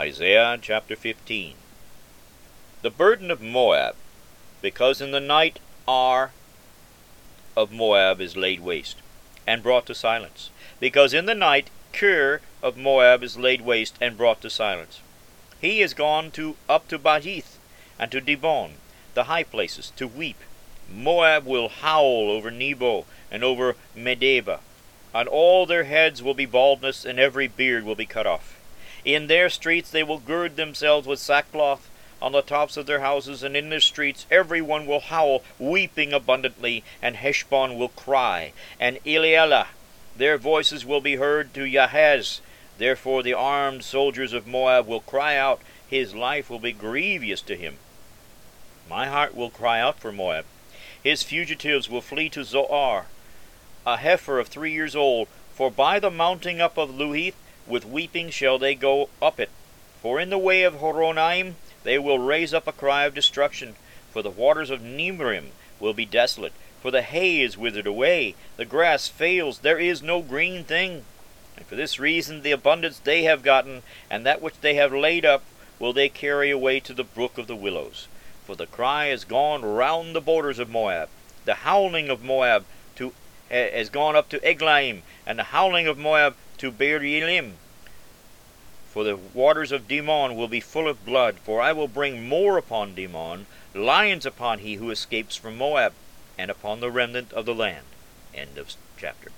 Isaiah chapter 15. The burden of Moab, because in the night Ar of Moab is laid waste, and brought to silence. Because in the night Kir of Moab is laid waste, and brought to silence. He is gone up to Bajith, and to Dibon, the high places, to weep. Moab will howl over Nebo, and over Medeba. On all their heads will be baldness, and every beard will be cut off. In their streets they will gird themselves with sackcloth, on the tops of their houses, and in their streets every one will howl, weeping abundantly, and Heshbon will cry, and Elealeh. Their voices will be heard to Yahaz. Therefore the armed soldiers of Moab will cry out, his life will be grievous to him. My heart will cry out for Moab. His fugitives will flee to Zoar, a heifer of 3 years old, for by the mounting up of Luhith with weeping shall they go up it. For in the way of Horonaim they will raise up a cry of destruction, for the waters of Nimrim will be desolate, for the hay is withered away, the grass fails, there is no green thing. And for this reason the abundance they have gotten, and that which they have laid up, will they carry away to the brook of the willows. For the cry is gone round the borders of Moab. The howling of Moab has gone up to Eglaim, and the howling of Moab to Beer-Elim. For the waters of Dimon will be full of blood, for I will bring more upon Dimon, lions upon he who escapes from Moab, and upon the remnant of the land. End of chapter.